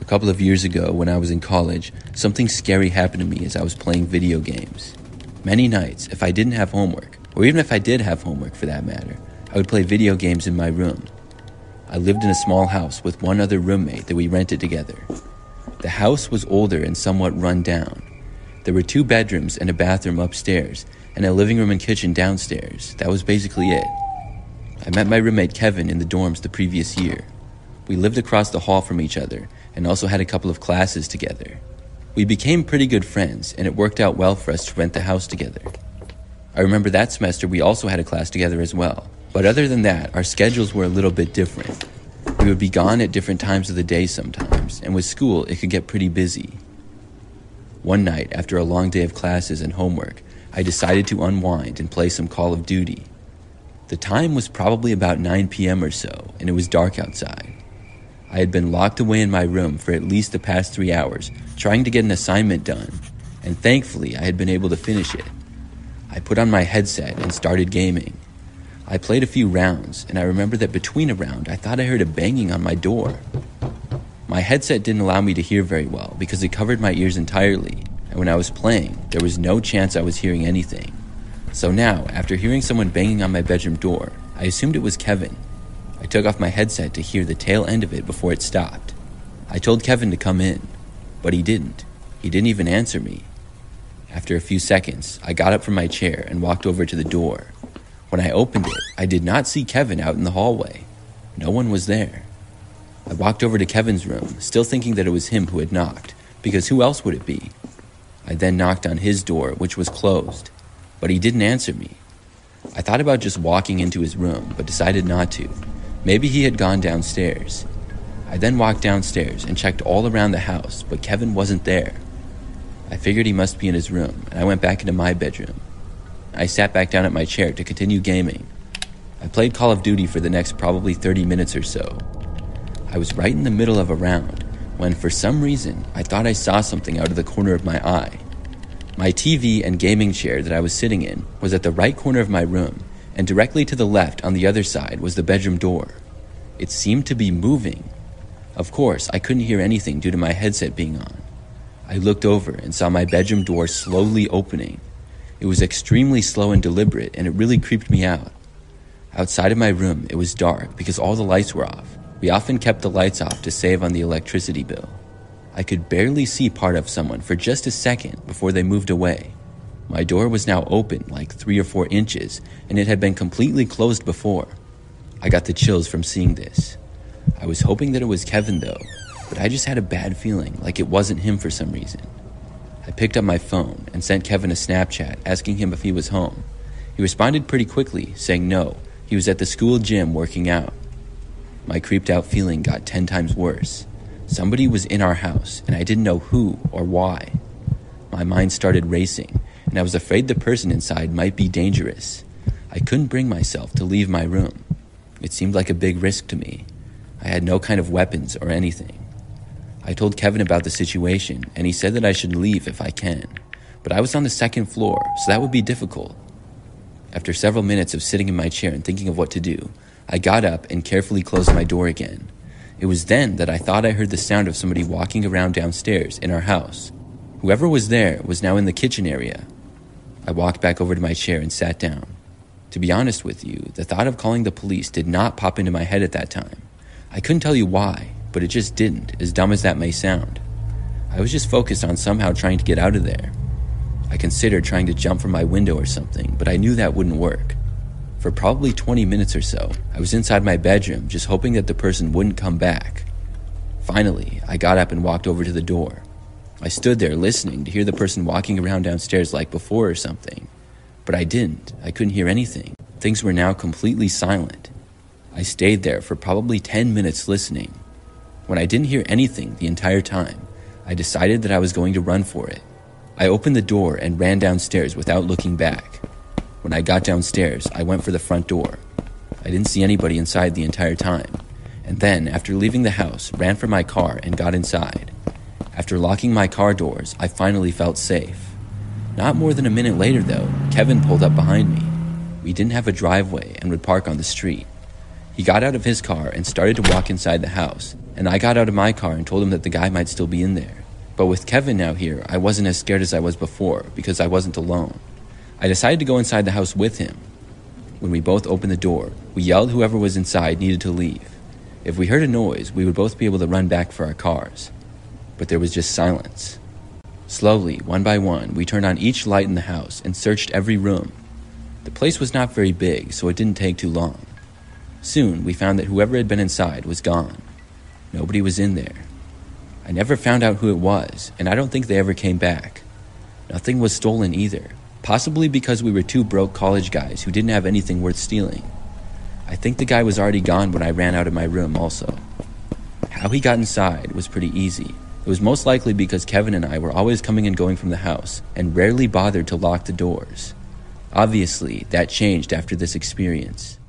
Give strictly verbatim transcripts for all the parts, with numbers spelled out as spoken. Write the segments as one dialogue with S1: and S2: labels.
S1: couple of years ago, when I was in college, something scary happened to me as I was playing video games. Many nights, if I didn't have homework, or even if I did have homework for that matter, I would play video games in my room. I lived in a small house with one other roommate that we rented together. The house was older and somewhat run down. There were two bedrooms and a bathroom upstairs, and a living room and kitchen downstairs. That was basically it. I met my roommate Kevin in the dorms the previous year. We lived across the hall from each other, and also had a couple of classes together. We became pretty good friends, and it worked out well for us to rent the house together. I remember that semester we also had a class together as well, but other than that, our schedules were a little bit different. We would be gone at different times of the day sometimes, and with school, it could get pretty busy. One night, after a long day of classes and homework, I decided to unwind and play some Call of Duty. The time was probably about nine p.m. or so, and it was dark outside. I had been locked away in my room for at least the past three hours, trying to get an assignment done, and thankfully I had been able to finish it. I put on my headset and started gaming. I played a few rounds, and I remember that between a round, I thought I heard a banging on my door. My headset didn't allow me to hear very well because it covered my ears entirely, and when I was playing, there was no chance I was hearing anything. So now, after hearing someone banging on my bedroom door, I assumed it was Kevin. I took off my headset to hear the tail end of it before it stopped. I told Kevin to come in, but he didn't. He didn't even answer me. After a few seconds, I got up from my chair and walked over to the door. When I opened it, I did not see Kevin out in the hallway. No one was there. I walked over to Kevin's room, still thinking that it was him who had knocked, because who else would it be? I then knocked on his door, which was closed, but he didn't answer me. I thought about just walking into his room, but decided not to. Maybe he had gone downstairs. I then walked downstairs and checked all around the house, but Kevin wasn't there. I figured he must be in his room, and I went back into my bedroom. I sat back down at my chair to continue gaming. I played Call of Duty for the next probably thirty minutes or so. I was right in the middle of a round when, for some reason, I thought I saw something out of the corner of my eye. My T V and gaming chair that I was sitting in was at the right corner of my room, and directly to the left on the other side was the bedroom door. It seemed to be moving. Of course, I couldn't hear anything due to my headset being on. I looked over and saw my bedroom door slowly opening. It was extremely slow and deliberate, and it really creeped me out. Outside of my room, it was dark because all the lights were off. We often kept the lights off to save on the electricity bill. I could barely see part of someone for just a second before they moved away. My door was now open like three or four inches, and it had been completely closed before. I got the chills from seeing this. I was hoping that it was Kevin though, but I just had a bad feeling like it wasn't him for some reason. I picked up my phone and sent Kevin a Snapchat asking him if he was home. He responded pretty quickly, saying no, he was at the school gym working out. My creeped out feeling got ten times worse. Somebody was in our house, and I didn't know who or why. My mind started racing, and I was afraid the person inside might be dangerous. I couldn't bring myself to leave my room. It seemed like a big risk to me. I had no kind of weapons or anything. I told Kevin about the situation, and he said that I should leave if I can, but I was on the second floor, so that would be difficult. After several minutes of sitting in my chair and thinking of what to do, I got up and carefully closed my door again. It was then that I thought I heard the sound of somebody walking around downstairs in our house. Whoever was there was now in the kitchen area. I walked back over to my chair and sat down. To be honest with you, the thought of calling the police did not pop into my head at that time. I couldn't tell you why, but it just didn't, as dumb as that may sound. I was just focused on somehow trying to get out of there. I considered trying to jump from my window or something, but I knew that wouldn't work. For probably twenty minutes or so, I was inside my bedroom just hoping that the person wouldn't come back. Finally, I got up and walked over to the door. I stood there listening to hear the person walking around downstairs like before or something. But I didn't. I couldn't hear anything. Things were now completely silent. I stayed there for probably ten minutes listening. When I didn't hear anything the entire time, I decided that I was going to run for it. I opened the door and ran downstairs without looking back. When I got downstairs, I went for the front door. I didn't see anybody inside the entire time, and then, after leaving the house, ran for my car and got inside. After locking my car doors, I finally felt safe. Not more than a minute later, though, Kevin pulled up behind me. We didn't have a driveway and would park on the street. He got out of his car and started to walk inside the house, and I got out of my car and told him that the guy might still be in there. But with Kevin now here, I wasn't as scared as I was before because I wasn't alone. I decided to go inside the house with him. When we both opened the door, we yelled whoever was inside needed to leave. If we heard a noise, we would both be able to run back for our cars. But there was just silence. Slowly, one by one, we turned on each light in the house and searched every room. The place was not very big, so it didn't take too long. Soon, we found that whoever had been inside was gone. Nobody was in there. I never found out who it was, and I don't think they ever came back. Nothing was stolen either, possibly because we were two broke college guys who didn't have anything worth stealing. I think the guy was already gone when I ran out of my room also. How he got inside was pretty easy. It was most likely because Kevin and I were always coming and going from the house and rarely bothered to lock the doors. Obviously, that changed after this experience.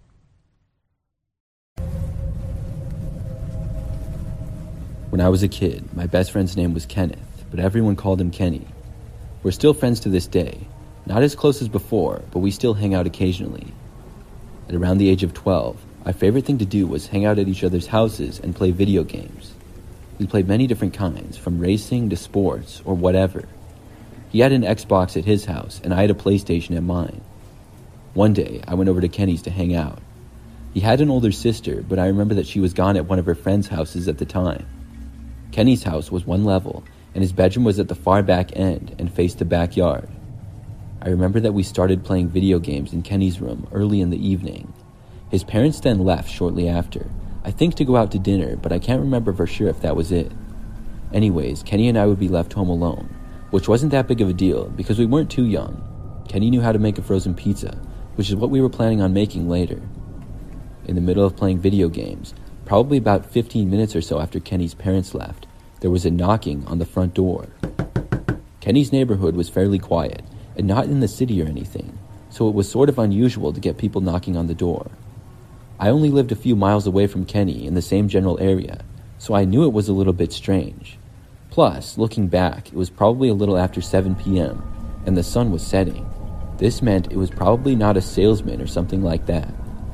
S1: When I was a kid, my best friend's name was Kenneth, but everyone called him Kenny. We're still friends to this day. Not as close as before, but we still hang out occasionally. At around the age of twelve, our favorite thing to do was hang out at each other's houses and play video games. We played many different kinds, from racing to sports or whatever. He had an Xbox at his house, and I had a PlayStation at mine. One day, I went over to Kenny's to hang out. He had an older sister, but I remember that she was gone at one of her friends' houses at the time. Kenny's house was one level, and his bedroom was at the far back end and faced the backyard. I remember that we started playing video games in Kenny's room early in the evening. His parents then left shortly after, I think to go out to dinner, but I can't remember for sure if that was it. Anyways, Kenny and I would be left home alone, which wasn't that big of a deal because we weren't too young. Kenny knew how to make a frozen pizza, which is what we were planning on making later. In the middle of playing video games, probably about fifteen minutes or so after Kenny's parents left, there was a knocking on the front door. Kenny's neighborhood was fairly quiet, and not in the city or anything, so it was sort of unusual to get people knocking on the door. I only lived a few miles away from Kenny in the same general area, so I knew it was a little bit strange. Plus, looking back, it was probably a little after seven p.m., and the sun was setting. This meant it was probably not a salesman or something like that.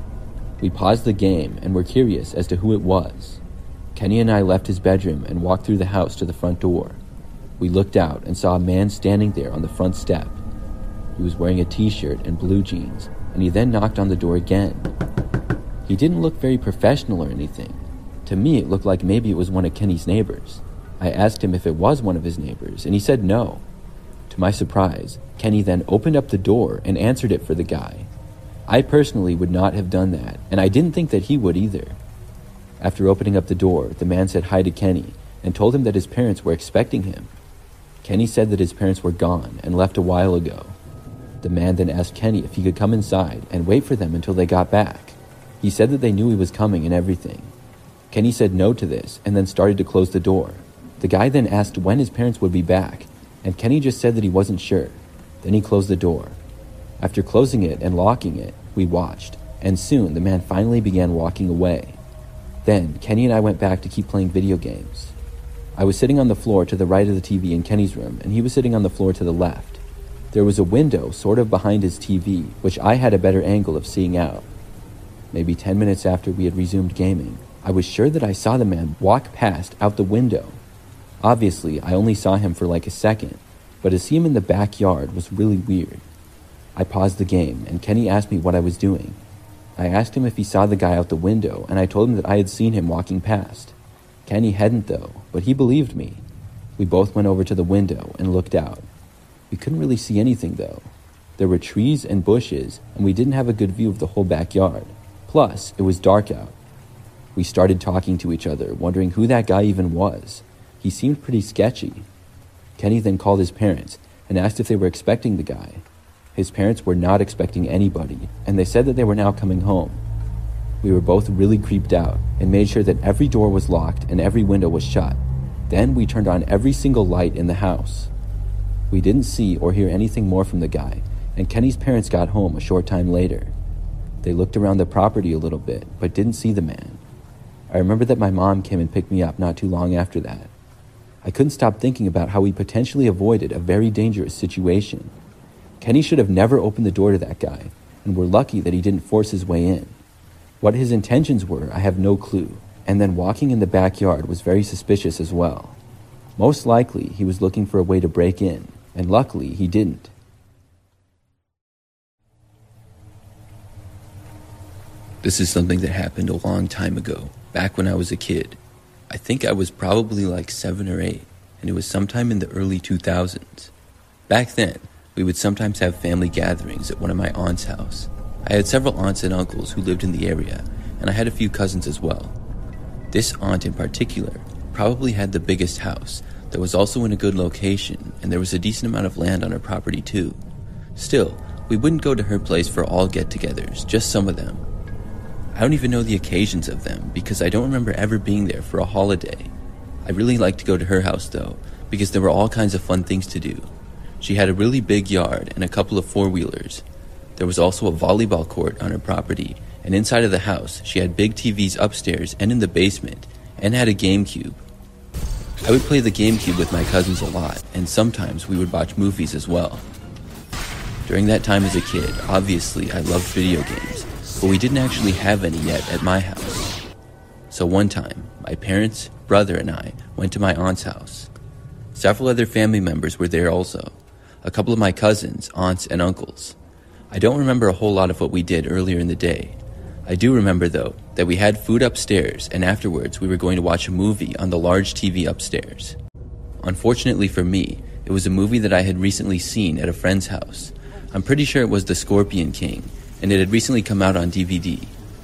S1: We paused the game and were curious as to who it was. Kenny and I left his bedroom and walked through the house to the front door. We looked out and saw a man standing there on the front step. He was wearing a t-shirt and blue jeans, and he then knocked on the door again. He didn't look very professional or anything. To me, it looked like maybe it was one of Kenny's neighbors. I asked him if it was one of his neighbors, and he said no. To my surprise, Kenny then opened up the door and answered it for the guy. I personally would not have done that, and I didn't think that he would either. After opening up the door, the man said hi to Kenny and told him that his parents were expecting him. Kenny said that his parents were gone and left a while ago. The man then asked Kenny if he could come inside and wait for them until they got back. He said that they knew he was coming and everything. Kenny said no to this and then started to close the door. The guy then asked when his parents would be back, and Kenny just said that he wasn't sure. Then he closed the door. After closing it and locking it, we watched, and soon the man finally began walking away. Then Kenny and I went back to keep playing video games. I was sitting on the floor to the right of the T V in Kenny's room, and he was sitting on the floor to the left. There was a window sort of behind his T V, which I had a better angle of seeing out. Maybe ten minutes after we had resumed gaming, I was sure that I saw the man walk past out the window. Obviously, I only saw him for like a second, but to see him in the backyard was really weird. I paused the game, and Kenny asked me what I was doing. I asked him if he saw the guy out the window, and I told him that I had seen him walking past. Kenny hadn't though, but he believed me. We both went over to the window and looked out. We couldn't really see anything though. There were trees and bushes, and we didn't have a good view of the whole backyard. Plus, it was dark out. We started talking to each other, wondering who that guy even was. He seemed pretty sketchy. Kenny then called his parents and asked if they were expecting the guy. His parents were not expecting anybody, and they said that they were now coming home. We were both really creeped out and made sure that every door was locked and every window was shut. Then we turned on every single light in the house. We didn't see or hear anything more from the guy, and Kenny's parents got home a short time later. They looked around the property a little bit, but didn't see the man. I remember that my mom came and picked me up not too long after that. I couldn't stop thinking about how we potentially avoided a very dangerous situation. Kenny should have never opened the door to that guy, and we're lucky that he didn't force his way in. What his intentions were, I have no clue, and then walking in the backyard was very suspicious as well. Most likely, he was looking for a way to break in, and luckily, he didn't. This is something that happened a long time ago, back when I was a kid. I think I was probably like seven or eight, and it was sometime in the early two thousands. Back then, we would sometimes have family gatherings at one of my aunt's house. I had several aunts and uncles who lived in the area, and I had a few cousins as well. This aunt in particular probably had the biggest house that was also in a good location, and there was a decent amount of land on her property too. Still, we wouldn't go to her place for all get-togethers, just some of them. I don't even know the occasions of them because I don't remember ever being there for a holiday. I really liked to go to her house though, because there were all kinds of fun things to do. She had a really big yard and a couple of four-wheelers. There was also a volleyball court on her property, and inside of the house, she had big T Vs upstairs and in the basement, and had a GameCube. I would play the GameCube with my cousins a lot, and sometimes we would watch movies as well. During that time as a kid, obviously I loved video games, but we didn't actually have any yet at my house. So one time, my parents, brother, and I went to my aunt's house. Several other family members were there also. A couple of my cousins, aunts, and uncles. I don't remember a whole lot of what we did earlier in the day. I do remember, though, that we had food upstairs, and afterwards we were going to watch a movie on the large T V upstairs. Unfortunately for me, it was a movie that I had recently seen at a friend's house. I'm pretty sure it was The Scorpion King, and it had recently come out on D V D.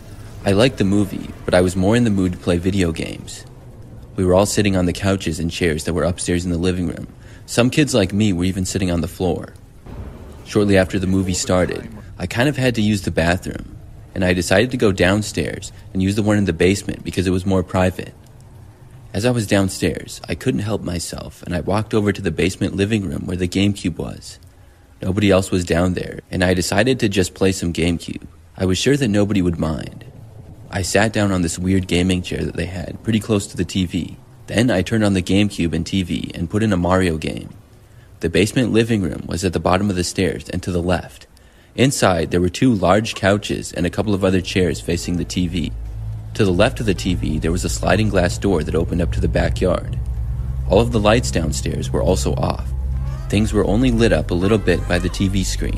S1: I liked the movie, but I was more in the mood to play video games. We were all sitting on the couches and chairs that were upstairs in the living room. Some kids like me were even sitting on the floor. Shortly after the movie started, I kind of had to use the bathroom, and I decided to go downstairs and use the one in the basement because it was more private. As I was downstairs, I couldn't help myself, and I walked over to the basement living room where the GameCube was. Nobody else was down there, and I decided to just play some GameCube. I was sure that nobody would mind. I sat down on this weird gaming chair that they had, pretty close to the T V. Then I turned on the GameCube and T V and put in a Mario game. The basement living room was at the bottom of the stairs and to the left. Inside, there were two large couches and a couple of other chairs facing the T V. To the left of the T V, there was a sliding glass door that opened up to the backyard. All of the lights downstairs were also off. Things were only lit up a little bit by the T V screen.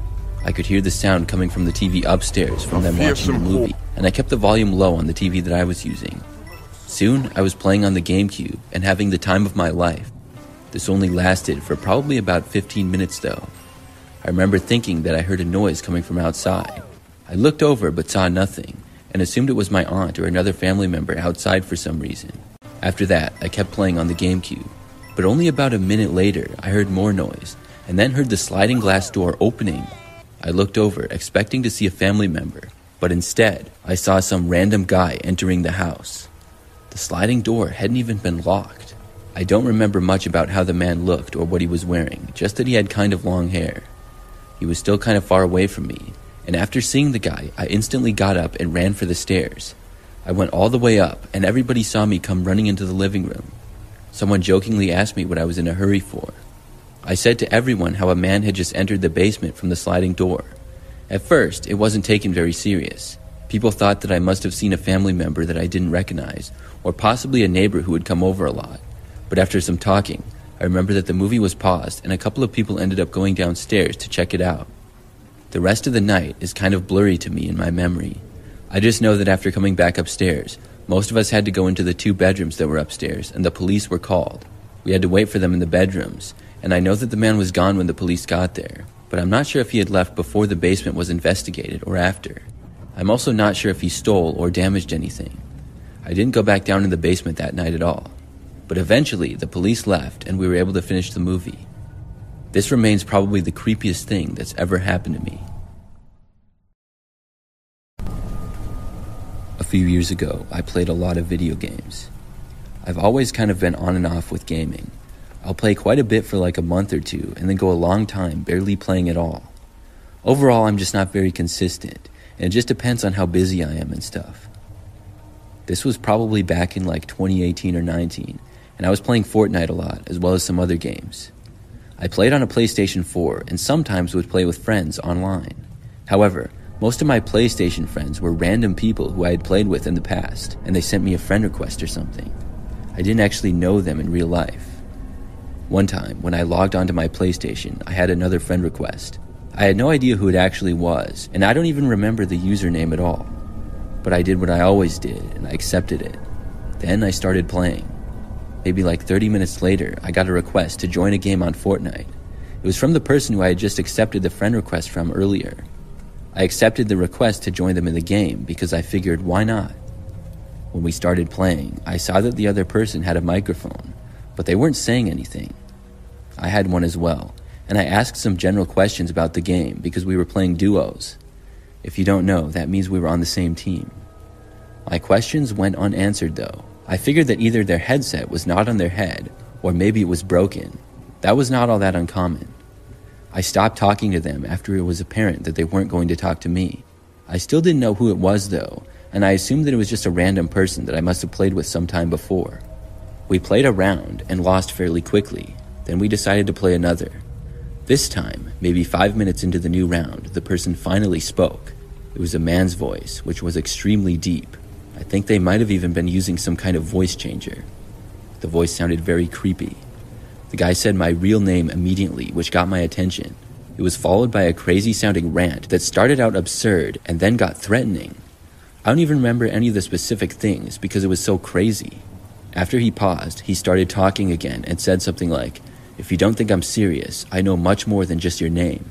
S1: I could hear the sound coming from the T V upstairs from them watching the movie, and I kept the volume low on the T V that I was using. Soon, I was playing on the GameCube and having the time of my life. This only lasted for probably about fifteen minutes though. I remember thinking that I heard a noise coming from outside. I looked over but saw nothing, and assumed it was my aunt or another family member outside for some reason. After that, I kept playing on the GameCube. But only about a minute later, I heard more noise, and then heard the sliding glass door opening. I looked over, expecting to see a family member, but instead, I saw some random guy entering the house. The sliding door hadn't even been locked. I don't remember much about how the man looked or what he was wearing, just that he had kind of long hair. He was still kind of far away from me, and after seeing the guy, I instantly got up and ran for the stairs. I went all the way up, and everybody saw me come running into the living room. Someone jokingly asked me what I was in a hurry for. I said to everyone how a man had just entered the basement from the sliding door. At first, it wasn't taken very serious. People thought that I must have seen a family member that I didn't recognize, or possibly a neighbor who would come over a lot. But after some talking, I remember that the movie was paused and a couple of people ended up going downstairs to check it out. The rest of the night is kind of blurry to me in my memory. I just know that after coming back upstairs, most of us had to go into the two bedrooms that were upstairs, and the police were called. We had to wait for them in the bedrooms, and I know that the man was gone when the police got there, but I'm not sure if he had left before the basement was investigated or after. I'm also not sure if he stole or damaged anything. I didn't go back down in the basement that night at all. But eventually, the police left and we were able to finish the movie. This remains probably the creepiest thing that's ever happened to me. A few years ago, I played a lot of video games. I've always kind of been on and off with gaming. I'll play quite a bit for like a month or two and then go a long time barely playing at all. Overall, I'm just not very consistent, and it just depends on how busy I am and stuff. This was probably back in like twenty eighteen or nineteen, and I was playing Fortnite a lot, as well as some other games. I played on a PlayStation four, and sometimes would play with friends online. However, Most of my PlayStation friends were random people who I had played with in the past, and they sent me a friend request or something. I didn't actually know them in real life. One time, when I logged onto my PlayStation, I had another friend request. I had no idea who it actually was, and I don't even remember the username at all. But I did what I always did, and I accepted it. Then I started playing. Maybe like thirty minutes later, I got a request to join a game on Fortnite. It was from the person who I had just accepted the friend request from earlier. I accepted the request to join them in the game because I figured, why not? When we started playing, I saw that the other person had a microphone, but they weren't saying anything. I had one as well, and I asked some general questions about the game because we were playing duos. If you don't know, that means we were on the same team. My questions went unanswered though. I figured that either their headset was not on their head, or maybe it was broken. That was not all that uncommon. I stopped talking to them after it was apparent that they weren't going to talk to me. I still didn't know who it was though, and I assumed that it was just a random person that I must have played with some time before. We played a round and lost fairly quickly. Then we decided to play another. This time, maybe five minutes into the new round, the person finally spoke. It was a man's voice, which was extremely deep. I think they might have even been using some kind of voice changer. The voice sounded very creepy. The guy said my real name immediately, which got my attention. It was followed by a crazy-sounding rant that started out absurd and then got threatening. I don't even remember any of the specific things because it was so crazy. After he paused, he started talking again and said something like, "If you don't think I'm serious, I know much more than just your name."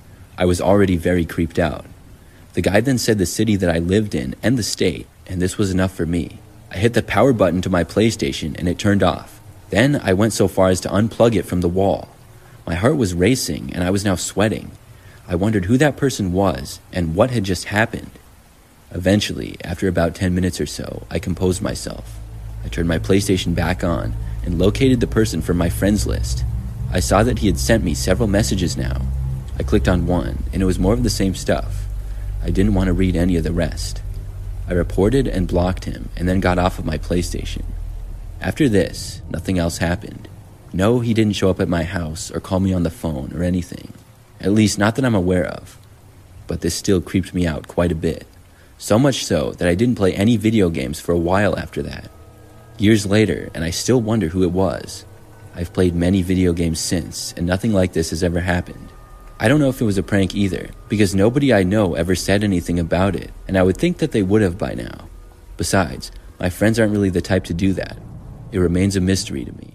S1: I was already very creeped out. The guy then said the city that I lived in and the state, and this was enough for me. I hit the power button to my PlayStation and it turned off. Then I went so far as to unplug it from the wall. My heart was racing and I was now sweating. I wondered who that person was and what had just happened. Eventually, after about ten minutes or so, I composed myself. I turned my PlayStation back on and located the person from my friends list. I saw that he had sent me several messages now. I clicked on one, and it was more of the same stuff. I didn't want to read any of the rest. I reported and blocked him, and then got off of my PlayStation. After this, nothing else happened. No, he didn't show up at my house or call me on the phone or anything. At least not that I'm aware of. But this still creeped me out quite a bit. So much so that I didn't play any video games for a while after that. Years later, and I still wonder who it was. I've played many video games since, and nothing like this has ever happened. I don't know if it was a prank either, because nobody I know ever said anything about it, and I would think that they would have by now. Besides, my friends aren't really the type to do that. It remains a mystery to me.